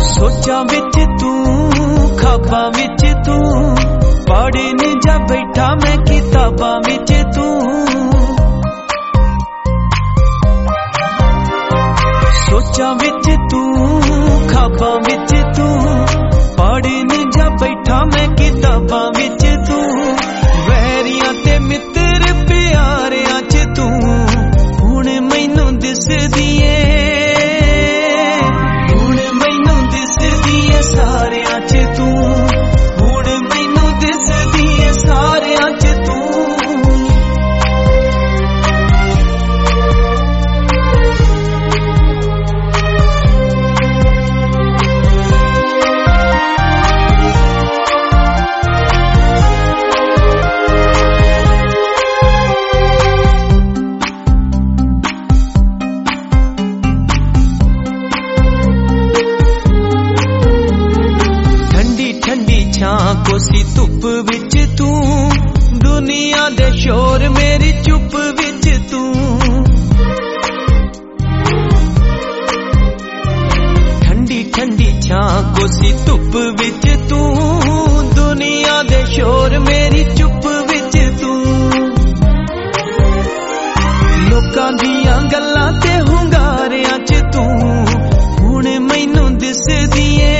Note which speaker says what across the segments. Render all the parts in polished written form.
Speaker 1: सोचा विच तू खाबा विच तू पढ़े नी जा बैठा मैं किताबा विच तू सोचा विच तू खाबा विच तू पढ़े नी जा बैठा मैं किताबा विच तू वैरियां ते मित्र प्यारियां च तू हुण मैनू दिसदी ऐ सारियां च तू हुण मैनू दिसदी ऐ सारियां च तू कोसी धुप विच तू दुनिया दे शोर मेरी चुप विच तू ठंडी ठंडी छां कोसी धुप विच तू दुनिया दे शोर मेरी चुप विच तू लोकां दियां गल्लां ते हुंगारियां च तू हुण मैनू दिसदी ऐ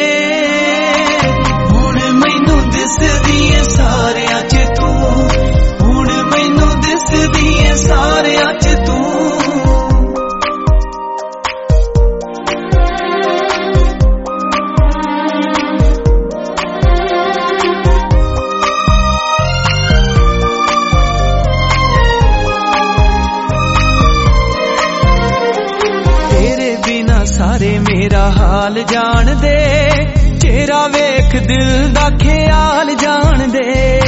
Speaker 1: दिसदी ऐ सारियां च तू हुण मैनू दिसदी ऐ सारियां च तू तेरे बिना सारे मेरा हाल जान दे चेहरा वेख दिल दा ख्याल जान दे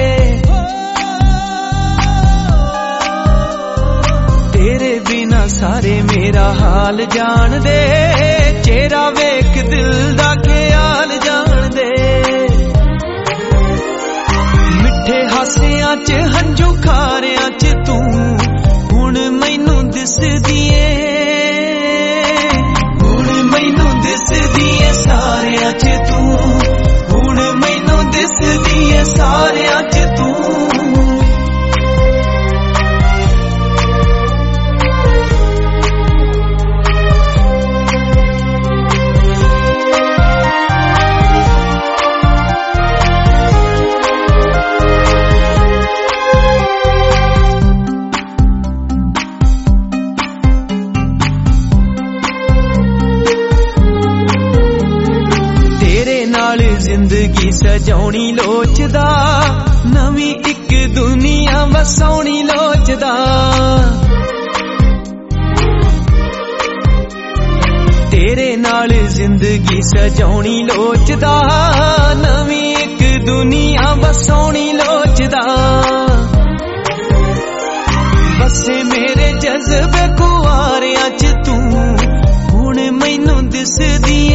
Speaker 1: तेरे बिना सारे मेरा हाल जान दे चेहरा वेख दिल दा ख्याल जान दे मिठे हासियां च हंझू खारियां च तू हुण मैनू दिसदी ऐ हुण मैनू दिसदी ऐ सारियां च तू हुण मैनू दिसदी ऐ सारियां च तू जिंदगी सजाउणी लोचदा नवी एक दुनिया वसाउणी लोचदा तेरे नाल जिंदगी सजाउणी लोचदा नवी एक दुनिया वसाउणी लोचदा बसे मेरे जज्बे कुआरियां च तू हुण मैनू दिसदी